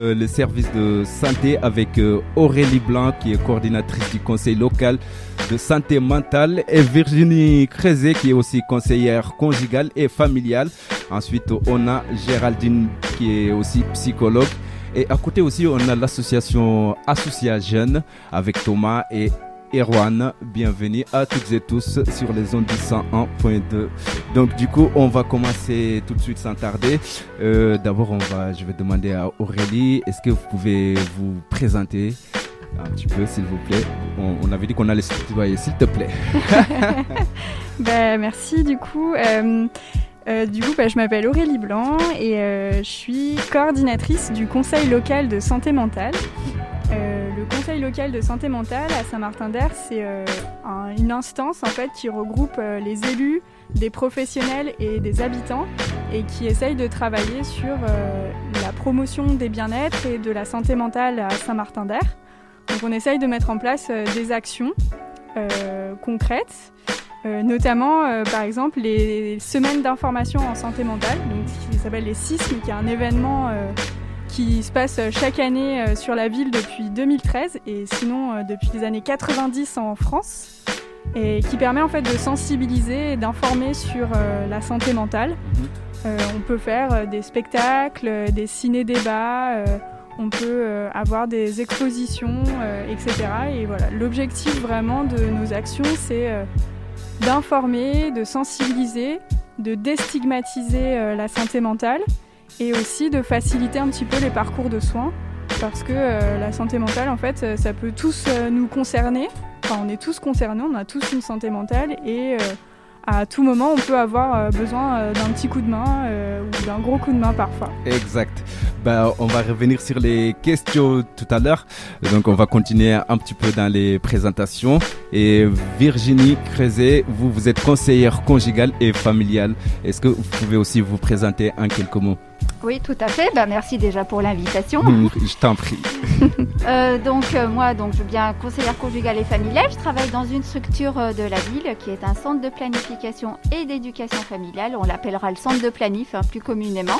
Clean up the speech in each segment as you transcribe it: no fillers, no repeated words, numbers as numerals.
Le service de santé avec Aurélie Blanc qui est coordinatrice du conseil local de santé mentale et Virginie Crezet qui est aussi conseillère conjugale et familiale. Ensuite, on a Géraldine qui est aussi psychologue. Et à côté aussi, on a l'association Associat Jeunes avec Thomas et Erwan. Bienvenue à toutes et tous sur les ondes du 101.2. Donc du coup, on va commencer tout de suite sans tarder. D'abord, je vais demander à Aurélie, est-ce que vous pouvez vous présenter un petit peu, s'il vous plaît? On avait dit qu'on allait se tutoyer, s'il te plaît. Merci du coup. Je m'appelle Aurélie Blanc et je suis coordinatrice du conseil local de santé mentale. Le conseil local de santé mentale à Saint-Martin-d'Hers, c'est une instance en fait qui regroupe les élus, des professionnels et des habitants et qui essaye de travailler sur la promotion des bien-être et de la santé mentale à Saint-Martin-d'Hers. Donc on essaye de mettre en place des actions concrètes. Notamment, par exemple, les semaines d'information en santé mentale, donc, qui s'appelle les SISM, qui est un événement qui se passe chaque année sur la ville depuis 2013 et sinon depuis les années 90 en France, et qui permet en fait de sensibiliser et d'informer sur la santé mentale. On peut faire des spectacles, des ciné-débats, on peut avoir des expositions, etc. Et voilà, l'objectif vraiment de nos actions, c'est d'informer, de sensibiliser, de déstigmatiser la santé mentale et aussi de faciliter un petit peu les parcours de soins parce que la santé mentale, en fait, ça peut tous nous concerner. Enfin, on est tous concernés, on a tous une santé mentale et à tout moment, on peut avoir besoin d'un petit coup de main ou d'un gros coup de main parfois. Exact. On va revenir sur les questions tout à l'heure. Donc, on va continuer un petit peu dans les présentations. Et Virginie Crezet, vous êtes conseillère conjugale et familiale. Est-ce que vous pouvez aussi vous présenter en quelques mots? Oui, tout à fait. Merci déjà pour l'invitation. Je t'en prie. Moi, je suis bien conseillère conjugale et familiale. Je travaille dans une structure de la ville qui est un centre de planification et d'éducation familiale. On l'appellera le centre de planif, plus communément.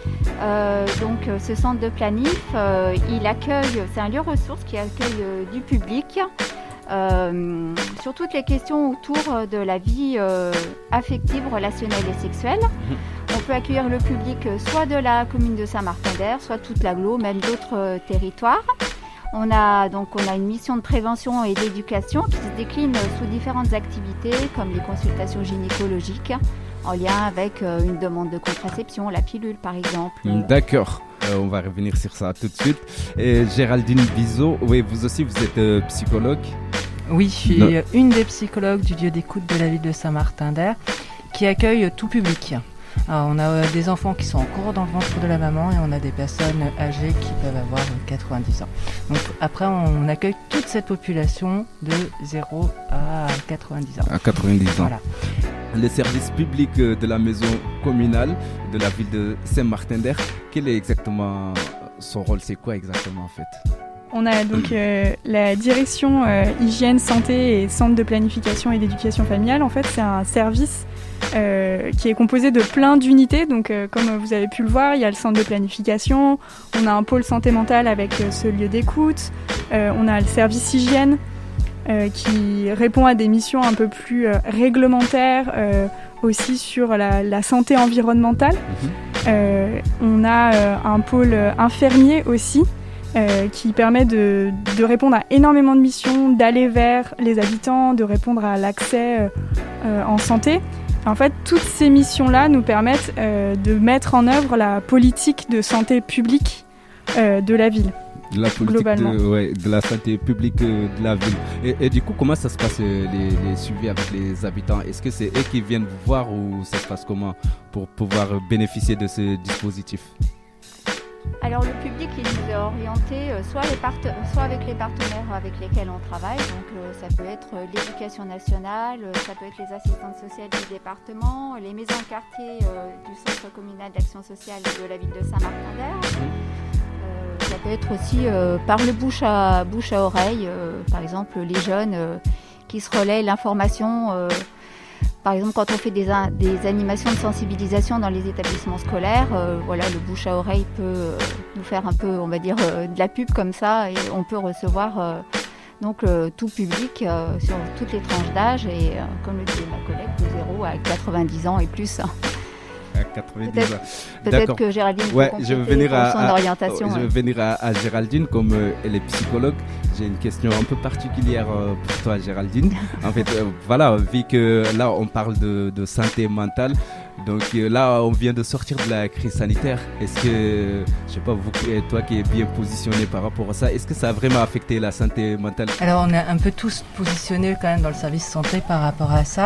Ce centre de planif, il accueille, c'est un lieu ressource qui accueille du public sur toutes les questions autour de la vie affective, relationnelle et sexuelle. On peut accueillir le public soit de la commune de Saint-Martin-d'Hers, soit toute l'agglo, même d'autres territoires. On a une mission de prévention et d'éducation qui se décline sous différentes activités comme les consultations gynécologiques en lien avec une demande de contraception, la pilule par exemple. D'accord, on va revenir sur ça tout de suite. Et Géraldine Bizot, oui, vous aussi vous êtes psychologue? Oui, je suis une des psychologues du lieu d'écoute de la ville de Saint-Martin-d'Hers qui accueille tout public. Alors, on a des enfants qui sont encore dans le ventre de la maman et on a des personnes âgées qui peuvent avoir 90 ans. Donc après, on accueille toute cette population de 0 à 90 ans. À 90 ans. Voilà. Le service public de la maison communale de la ville de Saint-Martin-d'Hers, quel est exactement son rôle? C'est quoi exactement en fait? On a donc la direction hygiène, santé et centre de planification et d'éducation familiale. En fait, c'est un service qui est composé de plein d'unités. Donc, comme vous avez pu le voir, il y a le centre de planification, on a un pôle santé mentale avec ce lieu d'écoute, on a le service hygiène qui répond à des missions un peu plus réglementaires, aussi sur la santé environnementale. On a un pôle infirmier aussi, qui permet de répondre à énormément de missions, d'aller vers les habitants, de répondre à l'accès en santé. En fait, toutes ces missions-là nous permettent de mettre en œuvre la politique de santé publique de la ville. La politique de la santé publique de la ville. Et du coup, comment ça se passe les suivis avec les habitants? Est-ce que c'est eux qui viennent vous voir ou ça se passe comment pour pouvoir bénéficier de ce dispositif? Alors le public il nous est orienté soit avec les partenaires avec lesquels on travaille, donc ça peut être l'éducation nationale, ça peut être les assistantes sociales du département, les maisons de quartier du centre communal d'action sociale de la ville de Saint-Martin-d'Hers. Ça peut être aussi par le bouche à oreille, par exemple les jeunes qui se relaient l'information par exemple, quand on fait des animations de sensibilisation dans les établissements scolaires, le bouche à oreille peut nous faire un peu, on va dire, de la pub comme ça, et on peut recevoir tout public sur toutes les tranches d'âge, et comme le disait ma collègue, de 0 à 90 ans et plus. À 90 ans. Peut-être que Géraldine peut je vais venir son orientation. Je vais venir à Géraldine, comme elle est psychologue. J'ai une question un peu particulière pour toi, Géraldine. En fait, vu que là on parle de santé mentale, donc là on vient de sortir de la crise sanitaire. Est-ce que, je sais pas, toi qui es bien positionné par rapport à ça, est-ce que ça a vraiment affecté la santé mentale? Alors on est un peu tous positionnés quand même dans le service santé par rapport à ça.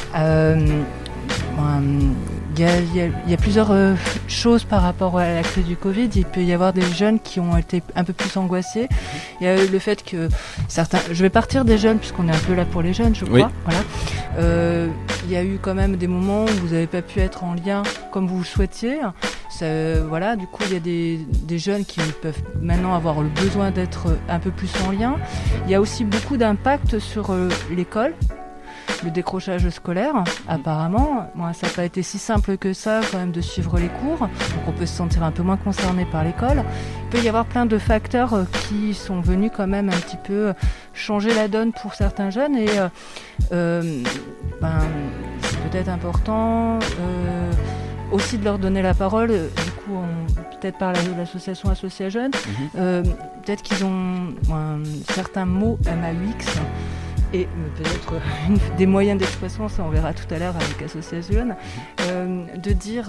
Il y a plusieurs choses par rapport à la crise du Covid. Il peut y avoir des jeunes qui ont été un peu plus angoissés. Il y a le fait que certains... Je vais partir des jeunes puisqu'on est un peu là pour les jeunes, je crois. Oui. Voilà. Il y a eu quand même des moments où vous n'avez pas pu être en lien comme vous le souhaitiez. Du coup, il y a des jeunes qui peuvent maintenant avoir le besoin d'être un peu plus en lien. Il y a aussi beaucoup d'impact sur l'école. Le décrochage scolaire, apparemment, ça n'a pas été si simple que ça quand même de suivre les cours, donc on peut se sentir un peu moins concerné par l'école. Il peut y avoir plein de facteurs qui sont venus quand même un petit peu changer la donne pour certains jeunes, et c'est peut-être important aussi de leur donner la parole, du coup peut-être par l'association Associa Jeunes, peut-être qu'ils ont certains mots MAUX, et peut-être des moyens d'expression, ça on verra tout à l'heure avec Association, de dire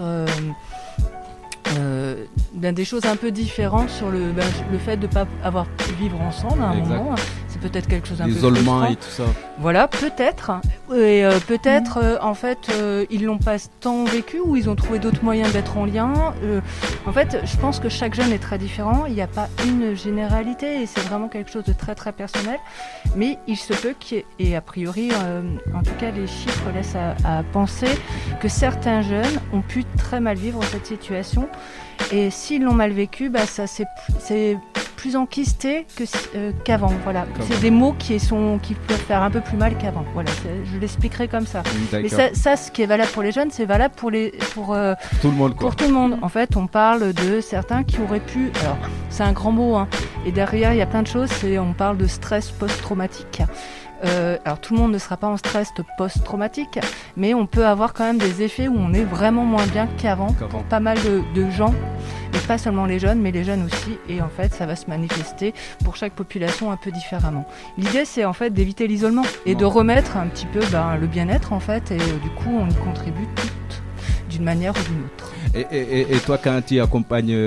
des choses un peu différentes sur le fait de ne pas avoir pu vivre ensemble à un moment. C'est peut-être quelque chose un peu l'isolement frustrant. Et tout ça. Voilà, peut-être. Et peut-être, en fait, ils l'ont pas tant vécu, ou ils ont trouvé d'autres moyens d'être en lien. En fait, je pense que chaque jeune est très différent. Il n'y a pas une généralité, et c'est vraiment quelque chose de très très personnel. Mais il se peut qu'il y ait, et a priori, en tout cas, les chiffres laissent à penser que certains jeunes ont pu très mal vivre cette situation. Et s'ils l'ont mal vécu, ça c'est plus enquisté qu'avant. Voilà. C'est des mots qui peuvent faire un peu plus mal qu'avant. Voilà, je l'expliquerai comme ça. D'accord. Mais ça, ce qui est valable pour les jeunes, c'est valable pour tout le monde. Pour tout le monde. En fait, on parle de certains qui auraient pu... Alors, c'est un grand mot, hein. Et derrière, il y a plein de choses. On parle de stress post-traumatique. Alors tout le monde ne sera pas en stress post-traumatique, mais on peut avoir quand même des effets où on est vraiment moins bien qu'avant pour pas mal de gens, et pas seulement les jeunes, mais les jeunes aussi, et en fait ça va se manifester pour chaque population un peu différemment. L'idée c'est en fait d'éviter l'isolement et de remettre un petit peu le bien-être en fait, et du coup on y contribue toutes d'une manière ou d'une autre. Et toi, quand tu accompagnes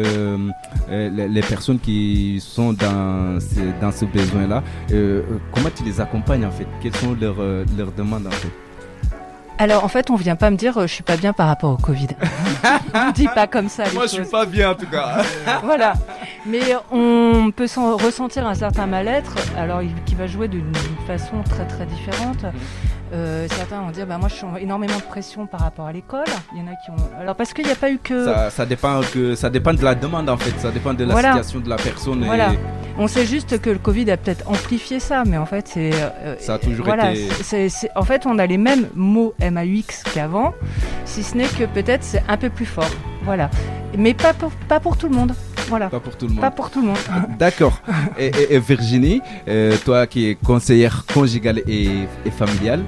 les personnes qui sont dans ce besoin-là, comment tu les accompagnes en fait? Quelles sont leurs demandes en fait? Alors en fait, on vient pas me dire je suis pas bien par rapport au Covid. On dit pas comme ça. Moi, je suis pas bien en tout cas. Voilà. Mais on peut ressentir un certain mal-être, alors qui va jouer d'une façon très très différente. Certains vont dire moi je suis énormément de pression par rapport à l'école. Il y en a qui ont... Alors parce qu'il n'y a pas eu que... Ça dépend de la demande en fait, ça dépend de la situation de la personne. Voilà. On sait juste que le Covid a peut-être amplifié ça, mais en fait c'est... ça a toujours été... En fait on a les mêmes mots MAUX qu'avant, si ce n'est que peut-être c'est un peu plus fort. Voilà. Mais pas pour tout le monde. Voilà. Pas pour tout le monde. Pas pour tout le monde. D'accord. Et Virginie, toi qui es conseillère conjugale et familiale,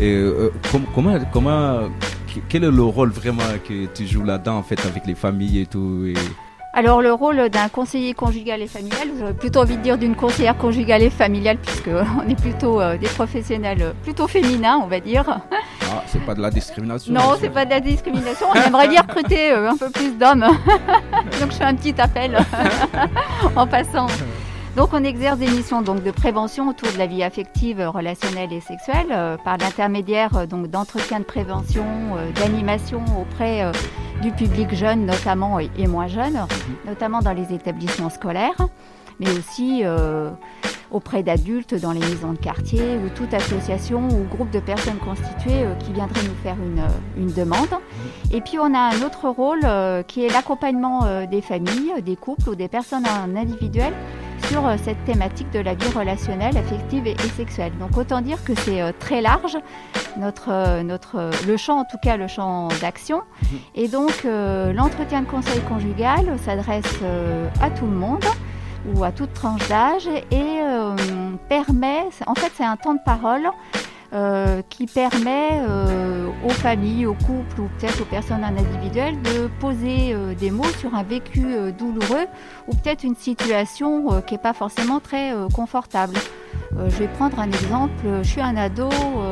quel est le rôle vraiment que tu joues là-dedans en fait avec les familles et tout Alors le rôle d'un conseiller conjugal et familial, j'aurais plutôt envie de dire d'une conseillère conjugale et familiale, puisqu'on est plutôt des professionnels plutôt féminins, on va dire. Ah, c'est pas de la discrimination. Non, c'est pas de la discrimination. On aimerait bien recruter un peu plus d'hommes. Donc je fais un petit appel en passant. Donc on exerce des missions de prévention autour de la vie affective, relationnelle et sexuelle par l'intermédiaire d'entretien de prévention, d'animation auprès du public jeune notamment et moins jeune, notamment dans les établissements scolaires, mais aussi auprès d'adultes dans les maisons de quartier ou toute association ou groupe de personnes constituées qui viendraient nous faire une demande. Et puis on a un autre rôle qui est l'accompagnement des familles, des couples ou des personnes individuelles sur cette thématique de la vie relationnelle, affective et sexuelle. Donc autant dire que c'est très large, le champ, en tout cas le champ d'action. Et donc l'entretien de conseil conjugal s'adresse à tout le monde ou à toute tranche d'âge et permet, en fait c'est un temps de parole qui permet aux familles, aux couples ou peut-être aux personnes individuelles de poser des mots sur un vécu douloureux ou peut-être une situation qui n'est pas forcément très confortable. Je vais prendre un exemple, je suis un ado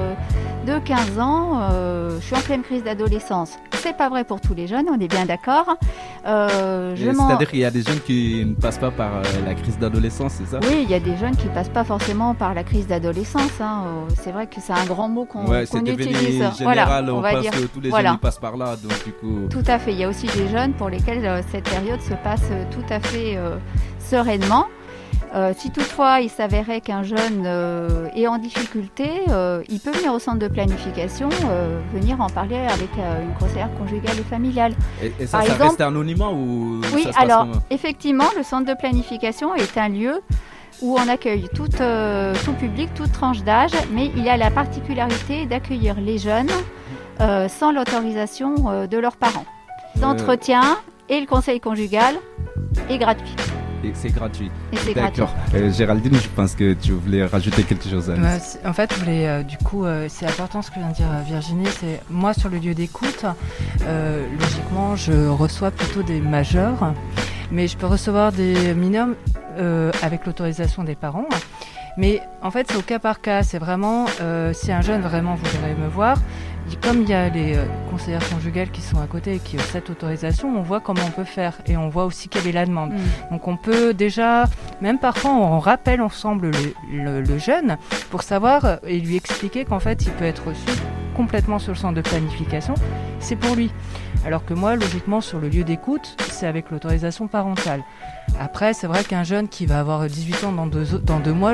de 15 ans, je suis en pleine crise d'adolescence. C'est pas vrai pour tous les jeunes, on est bien d'accord. C'est-à-dire qu'il y a des jeunes qui ne passent pas par la crise d'adolescence, c'est ça ? Oui, il y a des jeunes qui ne passent pas forcément par la crise d'adolescence. C'est vrai que c'est un grand mot qu'on utilise. C'est devenu général, on pense que tous les jeunes y passent par là. Donc, du coup... Tout à fait, il y a aussi des jeunes pour lesquels cette période se passe tout à fait sereinement. Si toutefois il s'avérait qu'un jeune est en difficulté, il peut venir au centre de planification, venir en parler avec une conseillère conjugale et familiale. Et ça reste anonymement ou Oui, ça se passe alors comment ? effectivement, le centre de planification est un lieu où on accueille tout public, toute tranche d'âge, mais il a la particularité d'accueillir les jeunes sans l'autorisation de leurs parents. L'entretien et le conseil conjugal est gratuit. Et c'est gratuit. Et c'est D'accord. Géraldine, je pense que tu voulais rajouter quelque chose. En fait, je voulais, c'est important ce que vient de dire Virginie. C'est moi sur le lieu d'écoute. Logiquement, je reçois plutôt des majeurs, mais je peux recevoir des mineurs avec l'autorisation des parents. Mais en fait, c'est au cas par cas. C'est vraiment si un jeune vraiment voudrait me voir. Comme il y a les conseillères conjugales qui sont à côté et qui ont cette autorisation, on voit comment on peut faire et on voit aussi quelle est la demande. Donc on peut déjà, même parfois on rappelle ensemble le jeune pour savoir et lui expliquer qu'en fait il peut être reçu complètement sur le centre de planification, c'est pour lui. Alors que moi, logiquement, sur le lieu d'écoute, c'est avec l'autorisation parentale. Après, c'est vrai qu'un jeune qui va avoir 18 ans dans 2 mois,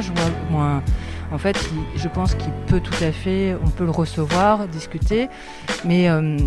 en fait, je pense qu'il peut tout à fait, on peut le recevoir, discuter, mais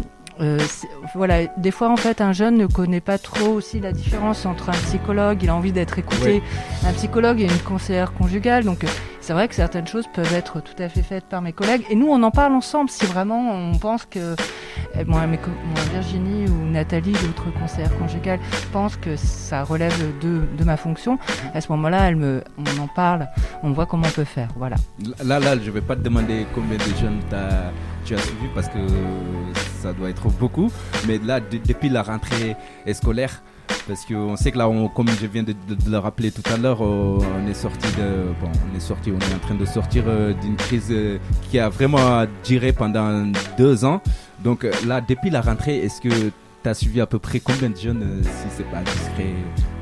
voilà, des fois en fait un jeune ne connaît pas trop aussi la différence entre un psychologue, il a envie d'être écouté, un psychologue et une conseillère conjugale, donc c'est vrai que certaines choses peuvent être tout à fait faites par mes collègues et nous on en parle ensemble si vraiment on pense que moi Virginie ou Nathalie, l'autre conseillère conjugale, pense que ça relève de ma fonction, à ce moment-là on en parle, on voit comment on peut faire, voilà. Là je vais pas te demander combien de jeunes tu as suivi parce que ça doit être beaucoup, mais là depuis la rentrée scolaire, parce qu'on sait que là, comme je viens de le rappeler tout à l'heure, on est en train de sortir d'une crise qui a vraiment duré pendant 2 ans. Donc là, depuis la rentrée, est-ce que tu as suivi à peu près combien de jeunes, si c'est pas discret?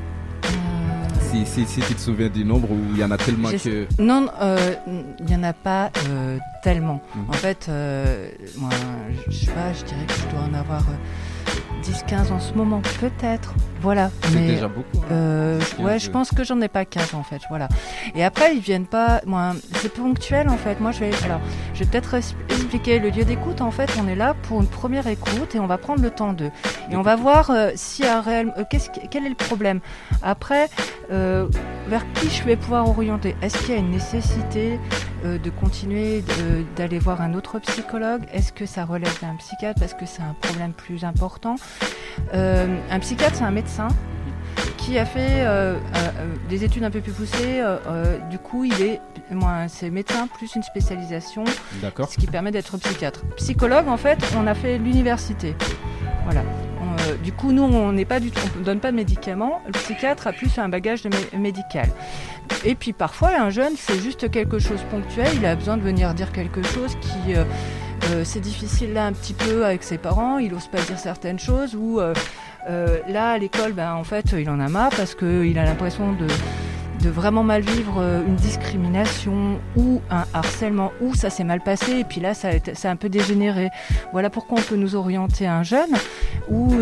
Si tu te souviens du nombre où il y en a tellement que... Non, il n'y en a pas tellement. En fait, moi, je sais pas, je dirais que je dois en avoir 10-15 en ce moment, peut-être. Voilà. C'est déjà beaucoup. Ouais, je pense que j'en ai pas 15 en fait. Voilà. Et après, ils viennent pas. Moi, c'est ponctuel en fait. Moi, je vais peut-être expliquer le lieu d'écoute. En fait, on est là pour une première écoute et on va prendre le temps d'eux. Et on va voir s'il y a quel est le problème. Après, vers qui je vais pouvoir orienter. Est-ce qu'il y a une nécessité de continuer d'aller voir un autre psychologue? Est-ce que ça relève d'un psychiatre parce que c'est un problème plus important? Un psychiatre, c'est un médecin qui a fait des études un peu plus poussées. Du coup, c'est médecin plus une spécialisation, ce qui permet d'être psychiatre. Psychologue, en fait, on a fait l'université. Voilà. Du coup, nous, on ne donne pas de médicaments. Le psychiatre a plus un bagage médical. Et puis parfois, un jeune, c'est juste quelque chose ponctuel. Il a besoin de venir dire quelque chose qui... c'est difficile là un petit peu avec ses parents. Il n'ose pas dire certaines choses. Ou là, à l'école, en fait, il en a marre parce qu'il a l'impression de vraiment mal vivre une discrimination ou un harcèlement, ou ça s'est mal passé et puis là ça a un peu dégénéré. Voilà pourquoi on peut nous orienter un jeune où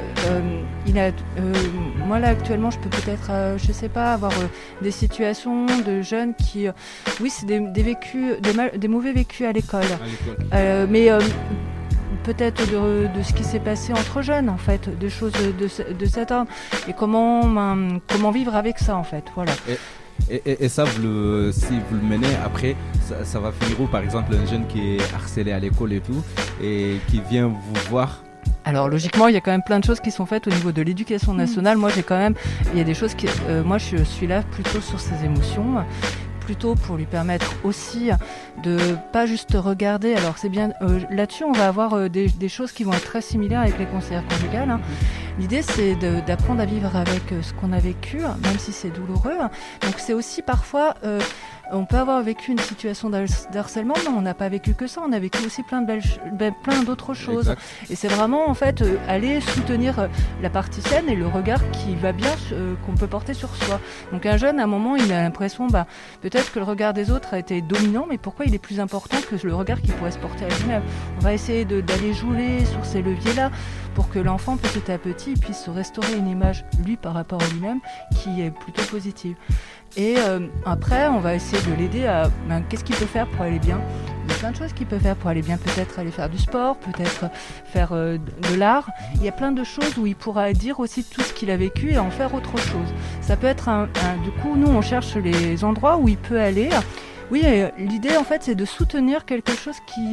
moi là actuellement je peux peut-être je sais pas avoir des situations de jeunes qui c'est des mauvais vécus à l'école. Mais peut-être de ce qui s'est passé entre jeunes en fait, de choses de cet ordre et comment vivre avec ça en fait, voilà. Et ça, si vous le menez, après, ça va finir où? Par exemple, un jeune qui est harcelé à l'école et tout, et qui vient vous voir. Alors logiquement, il y a quand même plein de choses qui sont faites au niveau de l'éducation nationale. Moi, il y a des choses moi, je suis là plutôt sur ses émotions, plutôt pour lui permettre aussi de pas juste regarder. Alors c'est bien, là-dessus, on va avoir des choses qui vont être très similaires avec les conseillères conjugales. Hein. L'idée, c'est d'apprendre à vivre avec ce qu'on a vécu, même si c'est douloureux. Donc c'est aussi parfois... on peut avoir vécu une situation d'harcèlement, mais on n'a pas vécu que ça. On a vécu aussi plein d'autres choses. Exact. Et c'est vraiment, en fait, aller soutenir la partie saine et le regard qui va bien, qu'on peut porter sur soi. Donc un jeune, à un moment, il a l'impression, peut-être que le regard des autres a été dominant, mais pourquoi il est plus important que le regard qu'il pourrait se porter à lui-même? On va essayer d'aller jouer sur ces leviers-là pour que l'enfant, petit à petit, puisse se restaurer une image, lui, par rapport à lui-même, qui est plutôt positive. Et après, on va essayer de l'aider à qu'est-ce qu'il peut faire pour aller bien. Il y a plein de choses qu'il peut faire pour aller bien, peut-être aller faire du sport, peut-être faire de l'art. Il y a plein de choses où il pourra dire aussi tout ce qu'il a vécu et en faire autre chose. Ça peut être du coup, nous, on cherche les endroits où il peut aller. Oui, l'idée, en fait, c'est de soutenir quelque chose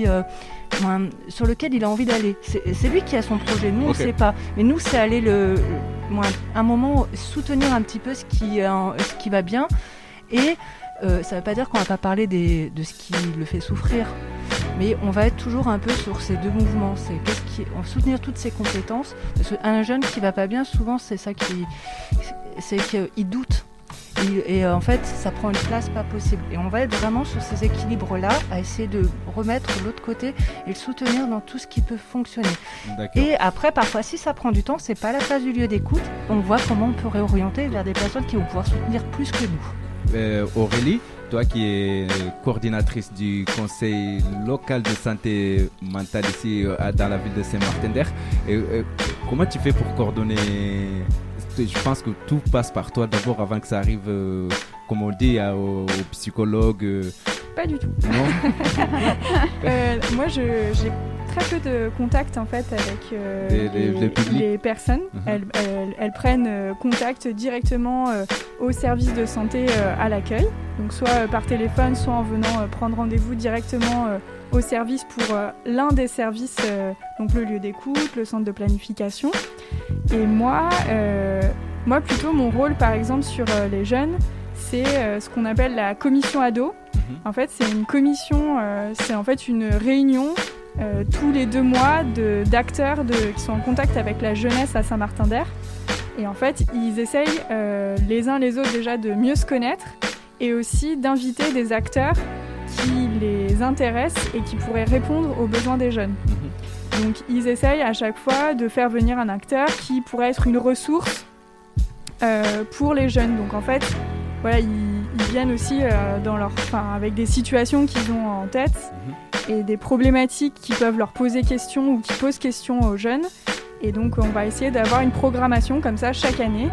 sur lequel il a envie d'aller. C'est lui qui a son projet, nous, on ne sait pas. Mais nous, c'est aller un moment soutenir un petit peu ce qui va bien. Et ça ne veut pas dire qu'on ne va pas parler de ce qui le fait souffrir. Mais on va être toujours un peu sur ces deux mouvements. C'est soutenir toutes ses compétences. Parce qu'un jeune qui ne va pas bien, souvent, c'est ça c'est qu'il doute. Et en fait, ça prend une place pas possible. Et on va être vraiment sur ces équilibres-là, à essayer de remettre l'autre côté et le soutenir dans tout ce qui peut fonctionner. D'accord. Et après, parfois, si ça prend du temps, c'est pas la phase du lieu d'écoute. On voit comment on peut réorienter vers des personnes qui vont pouvoir soutenir plus que nous. Aurélie, toi qui es coordinatrice du conseil local de santé mentale ici dans la ville de Saint-Martin-d'Air, comment tu fais pour coordonner? Je pense que tout passe par toi d'abord avant que ça arrive, comme on dit, au psychologue. Pas du tout. Non. Moi, j'ai très peu de contact en fait avec les personnes. Elles prennent contact directement au service de santé à l'accueil, donc soit par téléphone, soit en venant prendre rendez-vous directement au service pour l'un des services, donc le lieu d'écoute, le centre de planification. Et moi, plutôt, mon rôle, par exemple, sur les jeunes, c'est ce qu'on appelle la commission ado. En fait, c'est une commission, c'est en fait une réunion tous les 2 mois d'acteurs qui sont en contact avec la jeunesse à Saint-Martin-d'Air. Et en fait, ils essayent les uns les autres déjà de mieux se connaître et aussi d'inviter des acteurs qui les intéressent et qui pourraient répondre aux besoins des jeunes. Donc ils essayent à chaque fois de faire venir un acteur qui pourrait être une ressource pour les jeunes. Donc en fait, voilà, ils viennent aussi avec des situations qu'ils ont en tête et des problématiques qui peuvent leur poser question ou qui posent question aux jeunes. Et donc on va essayer d'avoir une programmation comme ça chaque année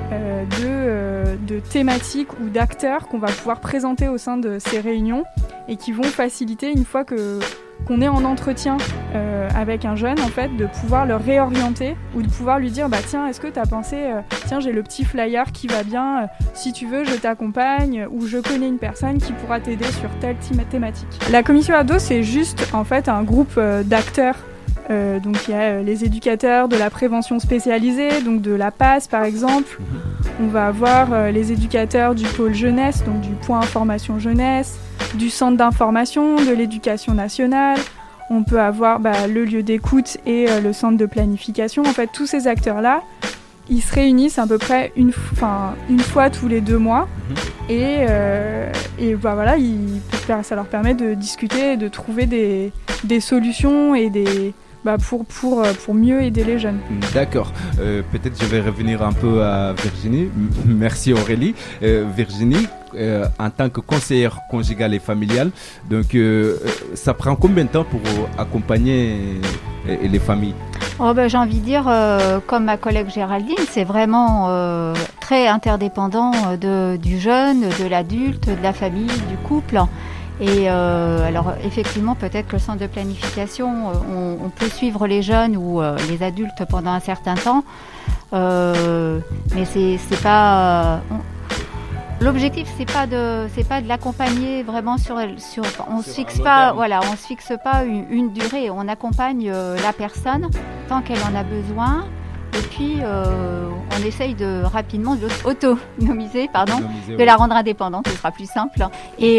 de thématiques ou d'acteurs qu'on va pouvoir présenter au sein de ces réunions et qui vont faciliter, une fois qu'on est en entretien avec un jeune, en fait, de pouvoir le réorienter ou de pouvoir lui dire tiens, est-ce que tu as pensé tiens, j'ai le petit flyer qui va bien, si tu veux je t'accompagne, ou je connais une personne qui pourra t'aider sur telle thématique. La commission ado, c'est juste en fait un groupe d'acteurs. Donc il y a les éducateurs de la prévention spécialisée, donc de la PAS par exemple. On va avoir les éducateurs du pôle jeunesse, donc du point information jeunesse, du centre d'information, de l'éducation nationale. On peut avoir le lieu d'écoute et le centre de planification. En fait, tous ces acteurs-là, ils se réunissent à peu près une fois tous les 2 mois. Et voilà, ça leur permet de discuter et de trouver des solutions et pour mieux aider les jeunes. D'accord. Peut-être je vais revenir un peu à Virginie. Merci Aurélie. Virginie, en tant que conseillère conjugale et familiale, donc ça prend combien de temps pour accompagner les familles? J'ai envie de dire, comme ma collègue Géraldine, c'est vraiment très interdépendant du jeune, de l'adulte, de la famille, du couple. Et alors effectivement, peut-être que le centre de planification, on peut suivre les jeunes ou les adultes pendant un certain temps, mais c'est pas... L'objectif, c'est pas de l'accompagner vraiment on se fixe pas une durée. On accompagne la personne tant qu'elle en a besoin. Et puis, on essaye de rapidement autonomiser, de la rendre indépendante, ce sera plus simple. Et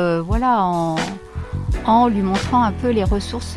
en lui montrant un peu les ressources,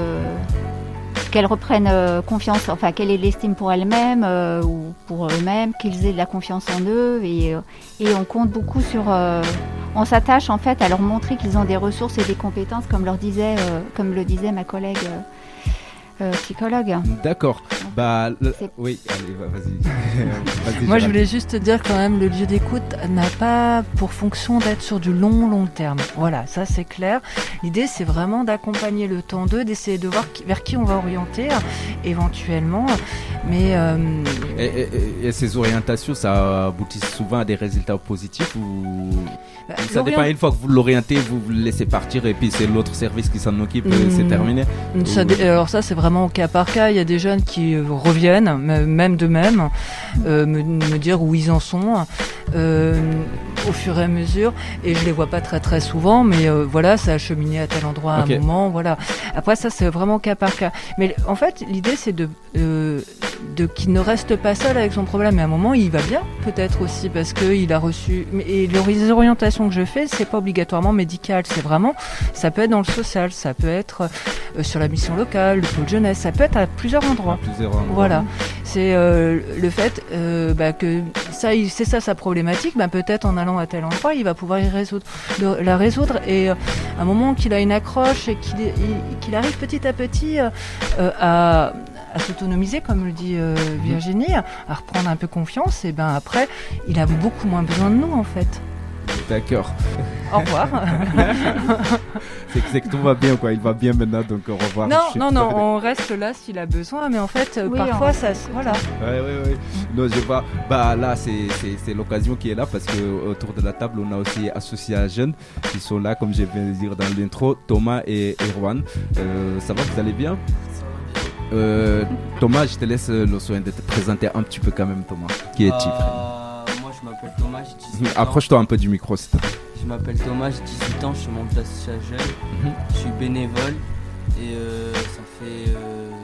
qu'elle reprenne confiance, qu'elle ait de l'estime pour elle-même ou pour eux-mêmes, qu'ils aient de la confiance en eux. Et on compte beaucoup on s'attache en fait à leur montrer qu'ils ont des ressources et des compétences, comme le disait ma collègue. Psychologue. D'accord. Oui, allez, vas-y. Moi, je voulais juste dire quand même, le lieu d'écoute n'a pas pour fonction d'être sur du long terme. Voilà, ça c'est clair. L'idée, c'est vraiment d'accompagner le temps d'eux, d'essayer de voir vers qui on va orienter éventuellement. Mais et ces orientations, ça aboutit souvent à des résultats positifs ou ça dépend. Une fois que vous l'orientez, vous le laissez partir et puis c'est l'autre service qui s'en occupe, c'est terminé. Alors ça, c'est vraiment au cas par cas. Il y a des jeunes qui reviennent, même d'eux-mêmes, me dire où ils en sont au fur et à mesure. Et je les vois pas très très souvent, mais ça a cheminé à tel endroit à un moment. Voilà. Après ça, c'est vraiment au cas par cas. Mais en fait, l'idée c'est de qu'il ne reste pas seul avec son problème. Et à un moment, il va bien, peut-être aussi, parce qu'il a reçu. Et les orientations que je fais, c'est pas obligatoirement médical. C'est vraiment, ça peut être dans le social, ça peut être sur la mission locale, le pôle jeunesse, ça peut être à plusieurs endroits. Voilà. C'est le fait que c'est ça sa problématique. Peut-être en allant à tel endroit, il va pouvoir la résoudre. Et à un moment qu'il a une accroche et qu'il arrive petit à petit à s'autonomiser, comme le dit Virginie, à reprendre un peu confiance, et après, il a beaucoup moins besoin de nous, en fait. D'accord. Au revoir. c'est que tout va bien, quoi. Il va bien maintenant, donc au revoir. Non, on reste là s'il a besoin, mais en fait, parfois, ça... Voilà. Ouais. Non, je vois. Là, c'est l'occasion qui est là, parce que autour de la table, on a aussi associé à jeunes qui sont là, comme je viens de dire dans l'intro, Thomas et Erwan. Ça va, vous allez bien? Thomas, je te laisse le soin de te présenter un petit peu quand même, Thomas. Qui es-tu? Moi, je m'appelle Thomas, j'ai 18 ans. Approche-toi un peu du micro, s'il te plaît. Je m'appelle Thomas, j'ai 18 ans, je suis membre de l'association Jeune. Je suis bénévole et ça fait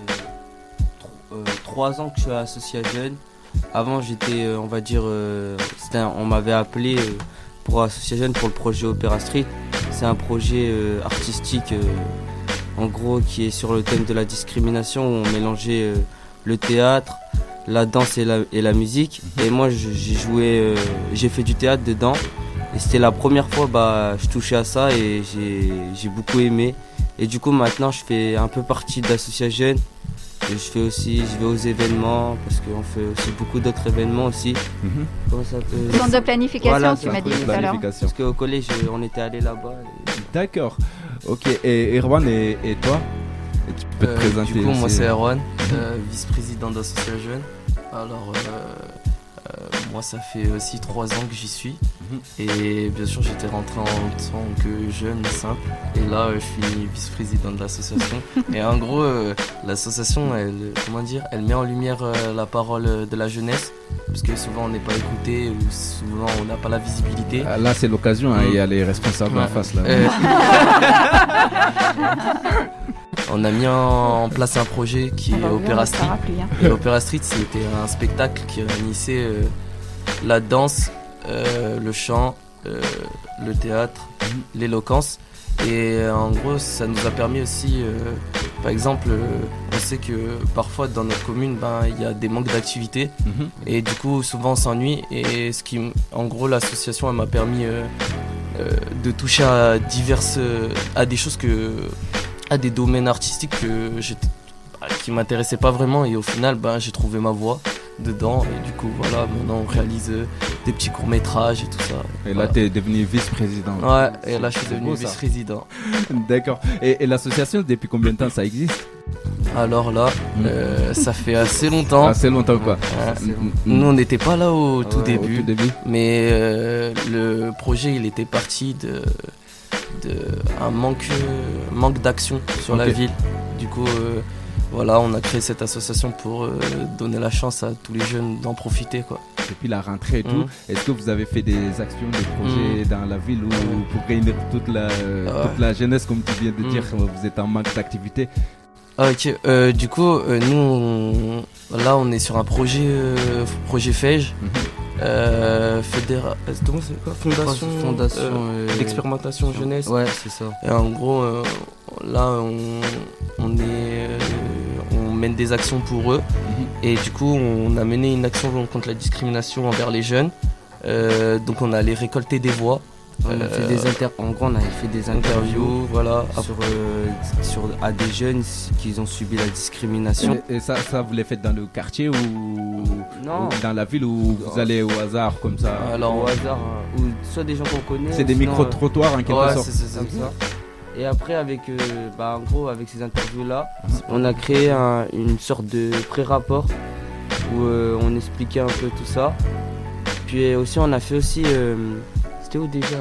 3 ans que je suis à l'association Jeune. Avant, j'étais, on m'avait appelé pour l'association Jeune pour le projet Opéra Street. C'est un projet artistique en gros qui est sur le thème de la discrimination, où on mélangeait le théâtre, la danse et la musique. Et moi j'ai fait du théâtre dedans, et c'était la première fois je touchais à ça et j'ai beaucoup aimé. Et du coup maintenant je fais un peu partie de l'association Jeune. Et je vais aux événements, parce qu'on fait aussi beaucoup d'autres événements aussi. Comment ça peut... Centre de planification, tu m'as dit tout à l'heure. Parce qu'au collège on était allé là-bas. D'accord. Ok, et Erwan, et toi, tu peux te présenter? Du coup, moi c'est Erwan, vice-président d'Association Jeune. Alors, moi ça fait aussi 3 ans que j'y suis. Et bien sûr, j'étais rentré en tant que jeune simple. Et là, je suis vice-président de l'association. Et en gros, l'association, elle met en lumière la parole de la jeunesse. Parce que souvent on n'est pas écouté, ou souvent on n'a pas la visibilité. Là c'est l'occasion, il y a les responsables en face là. On a mis en place un projet qui est Opéra Street. Et Opéra Street, c'était un spectacle qui réunissait la danse, le chant, le théâtre, l'éloquence. Et en gros, ça nous a permis aussi, par exemple, on sait que parfois dans notre commune, il y a des manques d'activité. Et du coup, souvent on s'ennuie. Et en gros, l'association, elle m'a permis de toucher à des choses à des domaines artistiques qui m'intéressaient pas vraiment. Et au final, j'ai trouvé ma voie dedans, et du coup voilà, maintenant on réalise des petits courts-métrages et tout ça. Et là t'es devenu vice-président. Ouais, et là je suis devenu vice-président. D'accord. Et l'association, depuis combien de temps ça existe? Alors là, ça fait assez longtemps. Assez longtemps quoi. Nous on n'était pas là au tout début, mais le projet il était parti de un manque d'action sur la ville. Du coup voilà, on a créé cette association pour donner la chance à tous les jeunes d'en profiter, quoi. depuis la rentrée et tout. Est-ce que vous avez fait des actions, des projets dans la ville pour réunir toute la jeunesse, comme tu viens de dire, vous êtes en manque d'activité? Ok, du coup, nous, là, on est sur un projet FEJ, Fondation d'expérimentation jeunesse. Ouais, c'est ça. Et en gros, là, on mène des actions pour eux. Et du coup, on a mené une action contre la discrimination envers les jeunes. Donc, on allait récolter des voix. On a fait des interviews voilà, à des jeunes qui ont subi la discrimination. Et ça, vous les faites dans le quartier ou dans la ville, ou vous allez au hasard comme ça? Alors au hasard, ou soit des gens qu'on connaît. C'est des micro-trottoirs en quelque sorte. C'est comme ça. Et après, avec ces interviews-là, on a créé une sorte de pré-rapport où on expliquait un peu tout ça. Puis aussi, on a fait aussi... C'était où déjà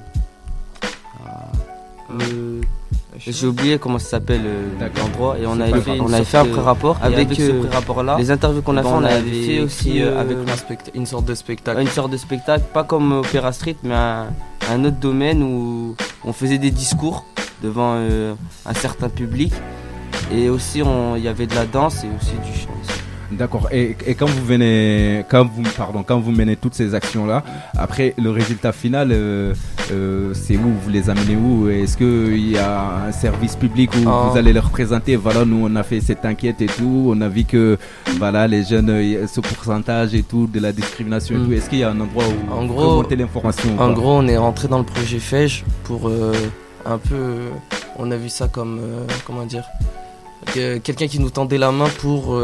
j'ai oublié comment ça s'appelle l'endroit. Et on avait fait un pré-rapport. Avec ce pré-rapport-là, les interviews qu'on a fait, on avait fait aussi avec une sorte de spectacle. Une sorte de spectacle, pas comme Opéra Street, mais un autre domaine où on faisait des discours devant un certain public. Et aussi, il y avait de la danse et aussi du chant. D'accord. Et quand vous menez toutes ces actions-là, après le résultat final, c'est où? Vous les amenez où? Est-ce qu'il y a un service public où vous allez leur présenter? Voilà, nous on a fait cette enquête et tout. On a vu que voilà, les jeunes, ce pourcentage et tout de la discrimination et tout. Est-ce qu'il y a un endroit où remonter l'information? En gros, on est rentré dans le projet FEJ pour un peu. On a vu ça comme comment dire? Quelqu'un qui nous tendait la main pour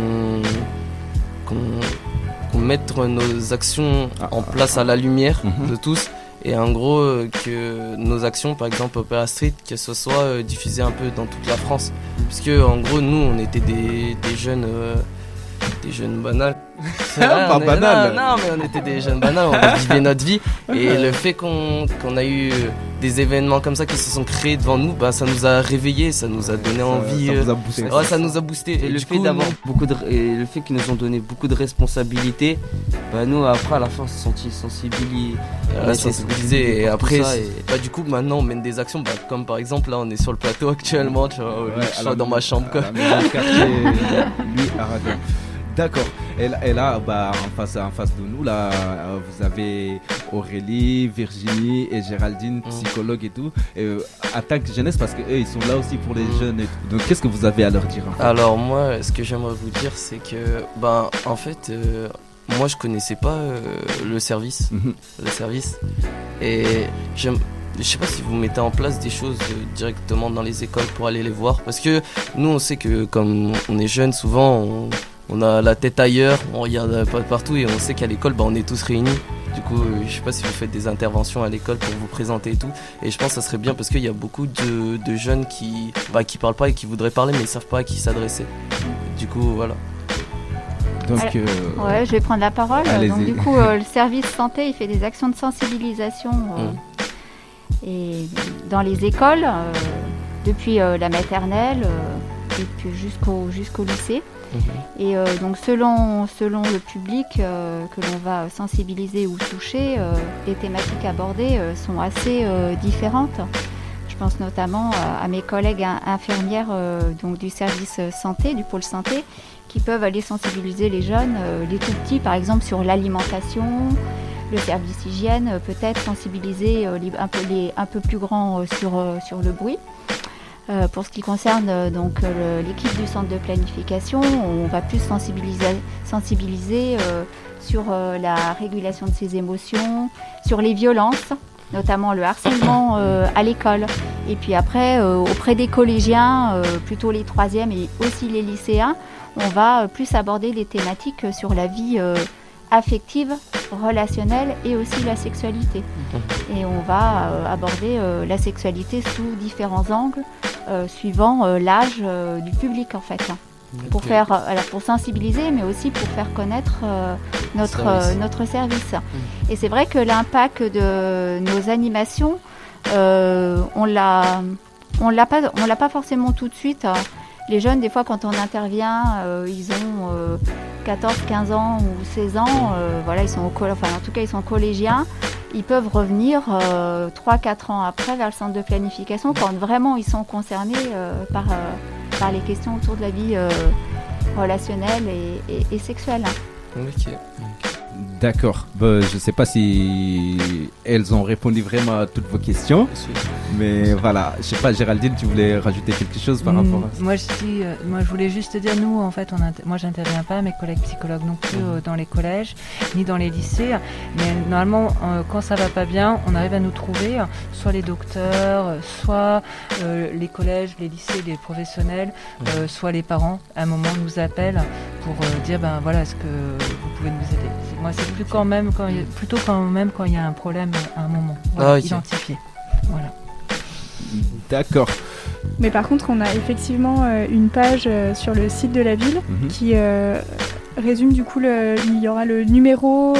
qu'on mette nos actions en place à la lumière de tous, et en gros que nos actions, par exemple Opéra Street, que ce soit diffusé un peu dans toute la France, parce que en gros nous on était des jeunes banals. Pas banal. Non, mais on était des jeunes banals, on vivait notre vie, et le fait qu'on a eu des événements comme ça qui se sont créés devant nous, ça nous a réveillés, ça nous a donné envie. Ça nous a boosté. Et le fait d'avoir le fait qu'ils nous ont donné beaucoup de responsabilités, nous après à la fin on s'est senti sensibilisés. Et après, du coup maintenant on mène des actions, comme par exemple là on est sur le plateau actuellement, tu vois, je suis dans ma chambre quoi. Lui à Radio. D'accord. Et là, en face de nous, là, vous avez Aurélie, Virginie et Géraldine, psychologues et tout. En tant que jeunesse, parce qu'eux, ils sont là aussi pour les jeunes et tout. Donc, qu'est-ce que vous avez à leur dire en fait? Alors, moi, ce que j'aimerais vous dire, c'est que, en fait, moi, je connaissais pas le service. Et je sais pas si vous mettez en place des choses directement dans les écoles pour aller les voir. Parce que nous, on sait que comme on est jeunes, souvent, on a la tête ailleurs, on regarde pas partout, et on sait qu'à l'école, on est tous réunis. Du coup, je sais pas si vous faites des interventions à l'école pour vous présenter et tout. Et je pense que ça serait bien parce qu'il y a beaucoup de jeunes qui parlent pas et qui voudraient parler, mais ils savent pas à qui s'adresser. Du coup, voilà. Donc, je vais prendre la parole. Donc, du coup, le service santé, il fait des actions de sensibilisation et dans les écoles, depuis la maternelle et puis jusqu'au lycée. Et donc selon le public que l'on va sensibiliser ou toucher, les thématiques abordées sont assez différentes. Je pense notamment à mes collègues infirmières donc du service santé, du pôle santé, qui peuvent aller sensibiliser les jeunes, les tout petits par exemple sur l'alimentation, le service hygiène, peut-être sensibiliser un peu plus grands sur le bruit. Pour ce qui concerne donc l'équipe du centre de planification, on va plus sensibiliser sur la régulation de ses émotions, sur les violences, notamment le harcèlement à l'école. Et puis après, auprès des collégiens, plutôt les 3e et aussi les lycéens, on va plus aborder des thématiques sur la vie affective, relationnelle et aussi la sexualité. Et on va aborder la sexualité sous différents angles, suivant l'âge du public en fait. Pour sensibiliser, mais aussi pour faire connaître notre service. Et c'est vrai que l'impact de nos animations, on l'a pas forcément tout de suite. Les jeunes, des fois, quand on intervient, ils ont 14, 15 ans ou 16 ans. Voilà, ils sont en tout cas, ils sont collégiens. Ils peuvent revenir 3-4 ans après vers le centre de planification quand vraiment ils sont concernés par les questions autour de la vie relationnelle et sexuelle. Ok. D'accord. Je ne sais pas si elles ont répondu vraiment à toutes vos questions. Mais voilà, je ne sais pas, Géraldine, tu voulais rajouter quelque chose par rapport à ça? Moi, je voulais juste dire, nous, en fait, moi, j'interviens pas, mes collègues psychologues non plus, dans les collèges, ni dans les lycées. Mais normalement, quand ça va pas bien, on arrive à nous trouver, soit les docteurs, soit les collèges, les lycées, les professionnels, soit les parents, à un moment, nous appellent pour dire, voilà, est-ce que vous pouvez nous aider? Moi, c'est plutôt quand même quand il y a un problème à un moment, identifié. Voilà. D'accord. Mais par contre, on a effectivement une page sur le site de la ville qui résume du coup, il y aura le numéro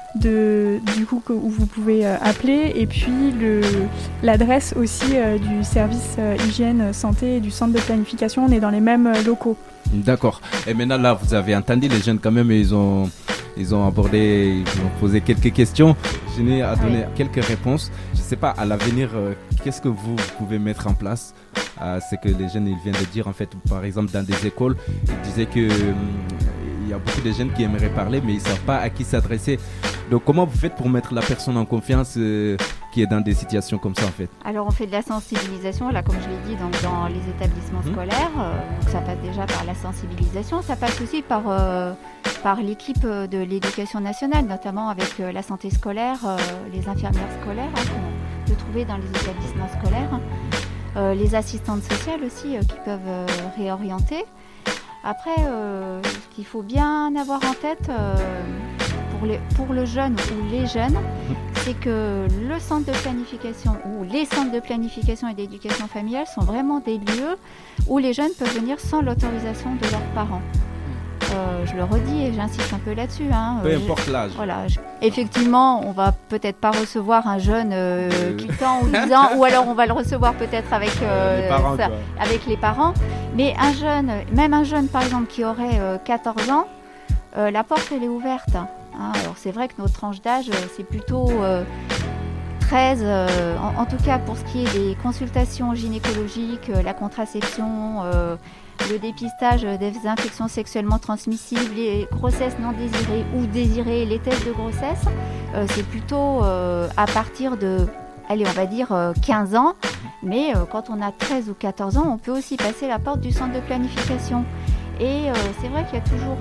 où vous pouvez appeler et puis l'adresse aussi du service hygiène santé et du centre de planification. On est dans les mêmes locaux. D'accord. Et maintenant là, vous avez entendu les jeunes quand même, ils ont abordé, ils ont posé quelques questions. Jenny a donné quelques réponses. Je ne sais pas, à l'avenir, qu'est-ce que vous pouvez mettre en place? C'est que les jeunes, ils viennent de dire, en fait, par exemple, dans des écoles, ils disaient que il y a beaucoup de jeunes qui aimeraient parler, mais ils ne savent pas à qui s'adresser. Donc, comment vous faites pour mettre la personne en confiance qui est dans des situations comme ça, en fait? Alors, on fait de la sensibilisation, là, comme je l'ai dit, donc, dans les établissements scolaires. Donc, ça passe déjà par la sensibilisation. Ça passe aussi par l'équipe de l'éducation nationale, notamment avec la santé scolaire, les infirmières scolaires qu'on peut trouver dans les établissements scolaires, les assistantes sociales aussi qui peuvent réorienter. Après, ce qu'il faut bien avoir en tête pour le jeune ou les jeunes, c'est que le centre de planification ou les centres de planification et d'éducation familiale sont vraiment des lieux où les jeunes peuvent venir sans l'autorisation de leurs parents. Je le redis et j'insiste un peu là-dessus. Peu importe l'âge. Voilà, effectivement, on va peut-être pas recevoir un jeune 8 ans ou 10 ans, ou alors on va le recevoir peut-être avec les parents. Mais même un jeune par exemple qui aurait 14 ans, la porte elle est ouverte. Alors c'est vrai que notre tranche d'âge c'est plutôt 13, en tout cas pour ce qui est des consultations gynécologiques, la contraception, le dépistage des infections sexuellement transmissibles, les grossesses non désirées ou désirées, les tests de grossesse, c'est plutôt à partir de, on va dire 15 ans. Mais quand on a 13 ou 14 ans, on peut aussi passer la porte du centre de planification. Et c'est vrai qu'il y a toujours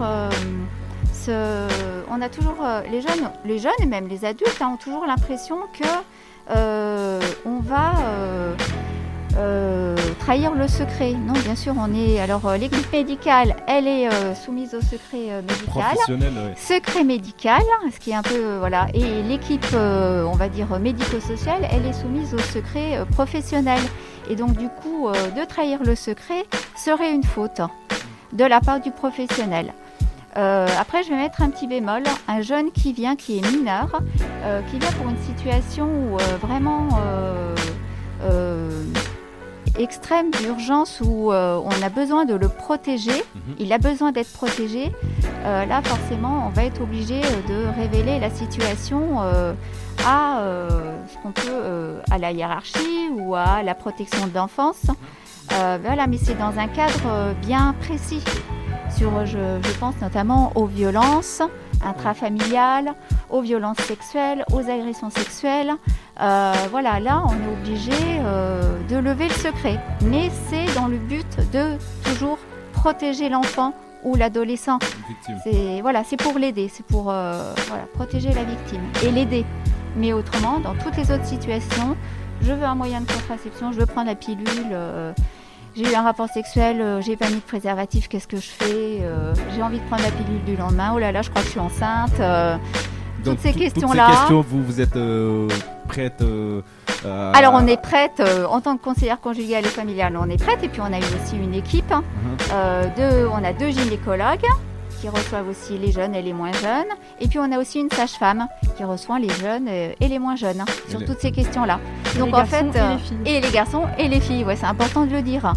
on a toujours les jeunes et même les adultes ont toujours l'impression que on va trahir le secret. Non, bien sûr, l'équipe médicale, elle est soumise au secret médical. Secret médical, ce qui est un peu, et l'équipe, on va dire, médico-sociale, elle est soumise au secret professionnel. Et donc, du coup, de trahir le secret serait une faute de la part du professionnel. Après, je vais mettre un petit bémol. Un jeune qui est mineur, qui vient pour une situation où vraiment extrême d'urgence où on a besoin de le protéger, il a besoin d'être protégé. Là, forcément, on va être obligé de révéler la situation à ce qu'on peut à la hiérarchie ou à la protection de l'enfance. Mais c'est dans un cadre bien précis. Je pense notamment aux violences intrafamiliales, aux violences sexuelles, aux agressions sexuelles. Là, on est obligé de lever le secret. Mais c'est dans le but de toujours protéger l'enfant ou l'adolescent. C'est pour l'aider, c'est pour protéger la victime et l'aider. Mais autrement, dans toutes les autres situations, je veux un moyen de contraception, je veux prendre la pilule. J'ai eu un rapport sexuel, j'ai pas mis de préservatif, qu'est-ce que je fais? J'ai envie de prendre la pilule du lendemain, oh là là, je crois que je suis enceinte. Toutes ces questions-là. Toutes ces questions, vous êtes prête Alors, on est prête, en tant que conseillère conjugale et familiale, on est prête. Et puis, on a eu aussi une équipe. On a 2 gynécologues qui reçoivent aussi les jeunes et les moins jeunes. Et puis, on a aussi une sage-femme qui reçoit les jeunes et les moins jeunes sur toutes ces questions-là. Donc, en fait, et les garçons et les filles, ouais, c'est important de le dire.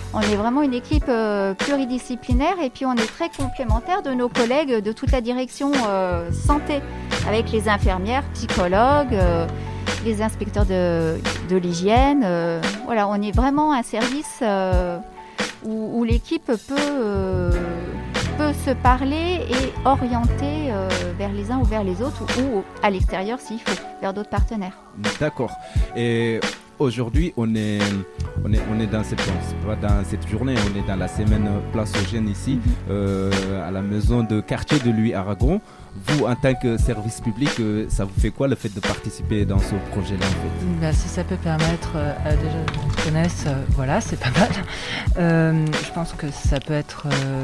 On est vraiment une équipe pluridisciplinaire et puis on est très complémentaires de nos collègues de toute la direction santé, avec les infirmières, psychologues, les inspecteurs de l'hygiène. Voilà, on est vraiment un service où l'équipe peut se parler et orienter vers les uns ou vers les autres ou à l'extérieur s'il faut, vers d'autres partenaires. D'accord. Et aujourd'hui, on est dans cette journée, on est dans la semaine Place aux Jeunes ici, à la maison de quartier de Louis-Aragon. Vous, en tant que service public, ça vous fait quoi le fait de participer dans ce projet-là en fait? Si ça peut permettre à des gens qui connaissent, voilà, c'est pas mal. Je pense que ça peut être...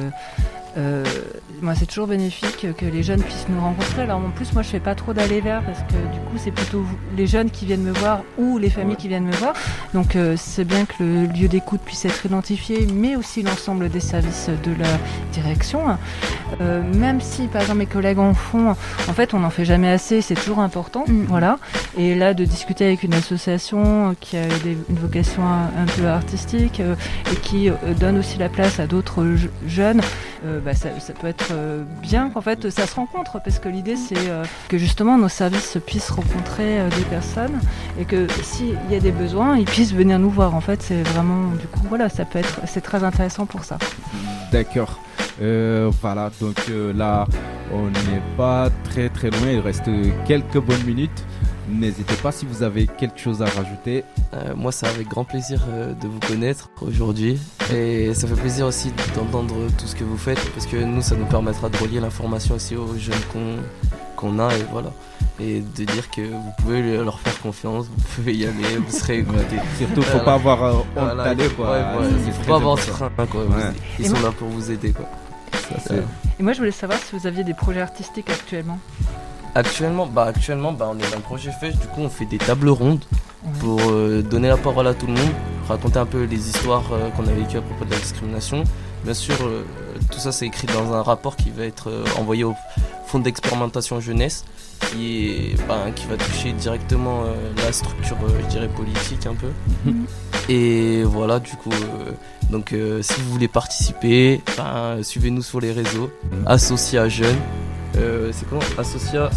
moi c'est toujours bénéfique que les jeunes puissent nous rencontrer. Alors en plus moi je fais pas trop d'aller vers parce que du coup c'est plutôt les jeunes qui viennent me voir ou les familles qui viennent me voir. Donc c'est bien que le lieu d'écoute puisse être identifié, mais aussi l'ensemble des services de la direction. Même si par exemple mes collègues en font, en fait on n'en fait jamais assez, c'est toujours important. Voilà. Et là de discuter avec une association qui a une vocation un peu artistique et qui donne aussi la place à d'autres jeunes. Ça peut être bien qu'en fait ça se rencontre parce que l'idée c'est que justement nos services puissent rencontrer des personnes et que s'il y a des besoins ils puissent venir nous voir. En fait c'est vraiment du coup voilà, c'est très intéressant pour ça. D'accord. Voilà, donc là on n'est pas très très loin, il reste quelques bonnes minutes. N'hésitez pas si vous avez quelque chose à rajouter. Moi, c'est avec grand plaisir de vous connaître aujourd'hui. Et ça fait plaisir aussi d'entendre tout ce que vous faites parce que nous, ça nous permettra de relier l'information aussi aux jeunes qu'on a. Et voilà. Et de dire que vous pouvez leur faire confiance, vous pouvez y aller, vous serez écoutés. Surtout, faut pas avoir honte d'aller, quoi. Il faut pas avoir frein, quoi. Ils sont là pour vous aider, quoi. Et moi, je voulais savoir si vous aviez des projets artistiques actuellement. Actuellement, on est dans le projet FESH, du coup on fait des tables rondes pour donner la parole à tout le monde, raconter un peu les histoires qu'on a vécues à propos de la discrimination. Bien sûr, tout ça c'est écrit dans un rapport qui va être envoyé au Fonds d'expérimentation jeunesse qui va toucher directement la structure, je dirais, politique un peu. Et voilà, du coup, si vous voulez participer, suivez-nous sur les réseaux, Associa Jeunes. C'est comment? Associa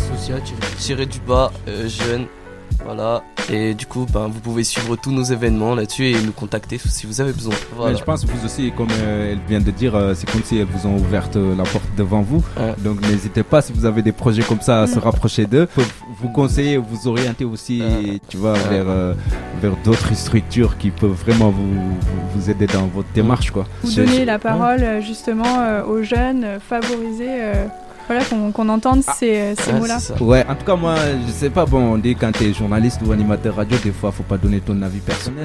Jeunes. Voilà. Et du coup, vous pouvez suivre tous nos événements là-dessus et nous contacter si vous avez besoin. Voilà. Je pense que vous aussi, comme elle vient de dire, c'est comme si elles vous ont ouvert la porte devant vous. Donc n'hésitez pas, si vous avez des projets comme ça, à se rapprocher d'eux. Vous conseiller, vous orienter aussi, tu vois, vers d'autres structures qui peuvent vraiment vous aider dans votre démarche, quoi. Vous donner la parole justement aux jeunes, favoriser. Voilà, qu'on entende ces mots-là. Ouais, en tout cas, moi, je sais pas, on dit quand t'es journaliste ou animateur radio, des fois, faut pas donner ton avis personnel.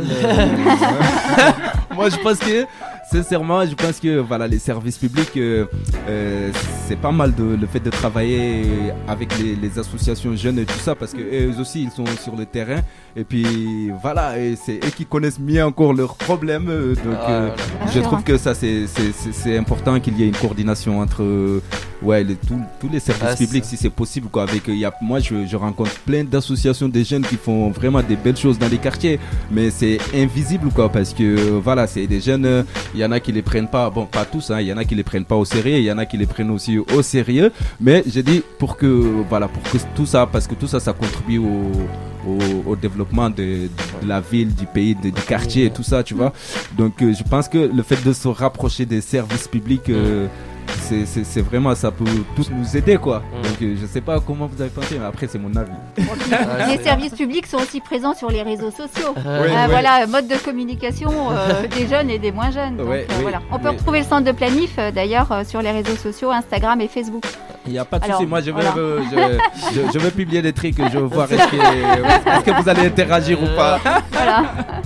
Moi, je pense que, sincèrement, voilà, les services publics, c'est pas mal le fait de travailler avec les associations jeunes et tout ça, parce que eux aussi, ils sont sur le terrain. Et puis, voilà, et c'est eux qui connaissent mieux encore leurs problèmes. Donc, je trouve que ça, c'est important qu'il y ait une coordination entre tous les services publics, si c'est possible, quoi. Moi, je rencontre plein d'associations de jeunes qui font vraiment des belles choses dans les quartiers, mais c'est invisible, quoi, parce que voilà, c'est des jeunes, il y en a qui les prennent pas, pas tous, il y en a qui les prennent pas au sérieux, il y en a qui les prennent aussi au sérieux, mais j'ai dit pour que tout ça, parce que tout ça contribue au développement de la ville, du pays, du quartier et tout ça, tu vois. Donc je pense que le fait de se rapprocher des services publics, c'est vraiment, ça peut tous nous aider, quoi. Donc je sais pas comment vous avez pensé, mais après c'est mon avis. Les services publics sont aussi présents sur les réseaux sociaux. Voilà, mode de communication des jeunes et des moins jeunes. Donc, voilà. On peut retrouver le centre de planif d'ailleurs sur les réseaux sociaux, Instagram et Facebook. Il n'y a pas de souci, moi je vais publier des trucs, je vais voir est-ce que vous allez interagir ou pas. Voilà.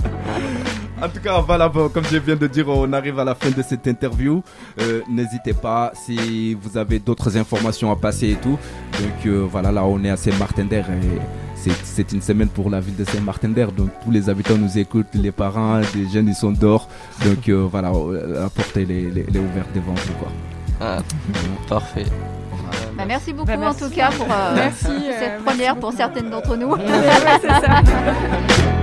En tout cas, voilà, comme je viens de dire, on arrive à la fin de cette interview. N'hésitez pas si vous avez d'autres informations à passer et tout. Donc voilà, là on est à Saint-Martin-d'Air et c'est une semaine pour la ville de Saint-Martin-d'Air. Donc tous les habitants nous écoutent, les parents, les jeunes ils sont dehors. Donc voilà, la porte elle est ouverte devant vous, quoi. Parfait. Merci beaucoup en tout cas pour cette première pour certaines d'entre nous. C'est ça.